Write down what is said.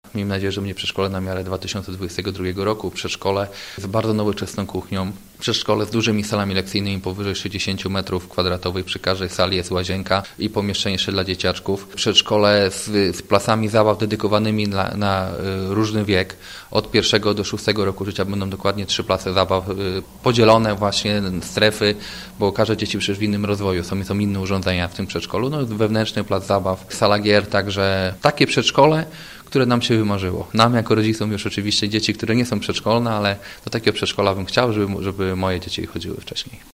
Miejmy nadzieję, że będzie przedszkole na miarę 2022 roku. Przedszkole z bardzo nowoczesną kuchnią. Przedszkole z dużymi salami lekcyjnymi powyżej 60 m2. Przy każdej sali jest łazienka i pomieszczenie jeszcze dla dzieciaczków. Przedszkole z placami zabaw dedykowanymi na różny wiek. Od 1 do 6 roku życia będą dokładnie 3 place zabaw podzielone właśnie strefy, bo każde dzieci przecież w innym rozwoju są inne urządzenia w tym przedszkolu. No, wewnętrzny plac zabaw, sala gier, także takie przedszkole, które nam się wymarzyło. Nam jako rodzicom już oczywiście dzieci, które nie są przedszkolne, ale do takiego przedszkola bym chciał, żeby moje dzieci chodziły wcześniej.